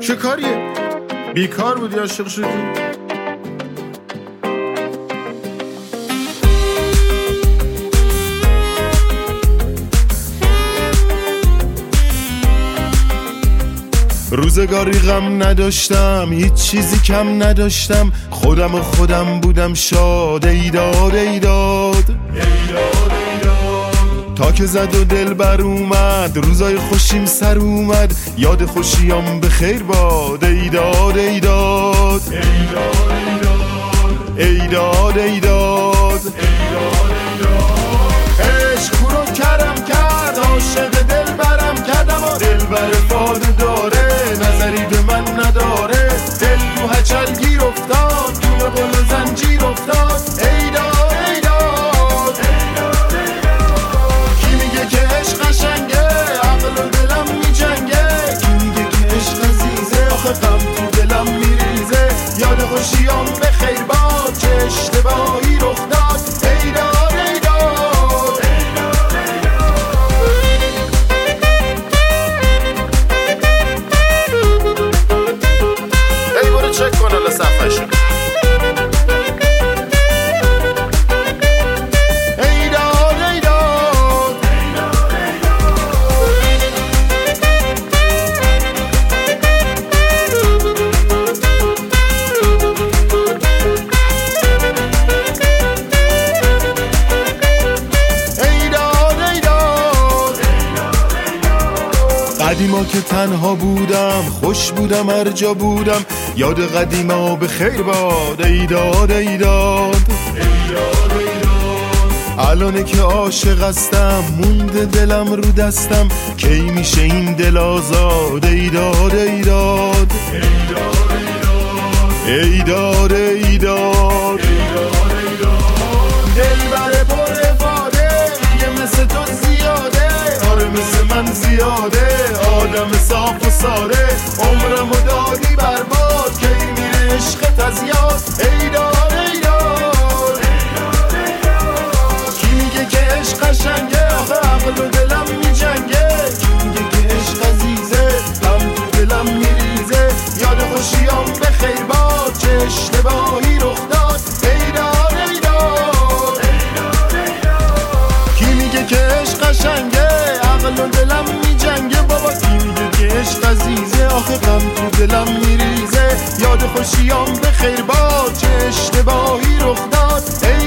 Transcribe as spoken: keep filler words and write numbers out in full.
چه کاریه؟ بیکار بودی عاشق شدی؟ روزگاری غم نداشتم، هیچ چیزی کم نداشتم، خودم و خودم بودم شاد. ایداد ایداد تا که زد و دل بر اومد، روزای خوشیم سر اومد، یاد خوشیام به خیر باد. ایداد ایداد ایداد ایداد عشق رو کرم کرد، عاشق دل برم کردم و دل بر فاده داره، نظری به من نداره. دل تو هچل گیر افتاد، تو قل و زنجیر افتاد. ایداد ایداد کی میگه که عشق قشنگه، عقل و دلم میجنگه. کی میگه که عشق عزیزه، آخه غم تو دلم میریزه. یاد خوشیام به خیر باد، چه اشتباهی رخ داد. ایداد ایداد ای برو چک کن حالا صفحه‌شو. قدیما که تنها بودم، خوش بودم هر جا بودم، یاد قدیما به خیر باد. ایداد ایداد الانه که عاشق هستم، مونده دلم رو دستم، کی میشه این دل آزاد. ایداد ایداد ایداد ایداد دل بره پر افاده، یه مثل تو زیاده، آره مثل من زیاده. آدم صاف و ساده، عمرمو دادی برباد، کی میره عشقت از یاد. ایداد ایداد کی میگه که عشق قشنگه، آخه عقل و دلم میجنگه. کی میگه که عشق عزیزه، غم تو دلم میریزه. یاد خوشیام به خیر باد، چه اشتباهی رخ داد. ایداد ایداد کی میگه که عشق قشنگه، عقل و دلم میجنگه. بابا کی میگه که عشق عزیزه، آخه غم تو دلم میریزه. یاد خوشیام به خیر باد، چه اشتباهی رخ داد.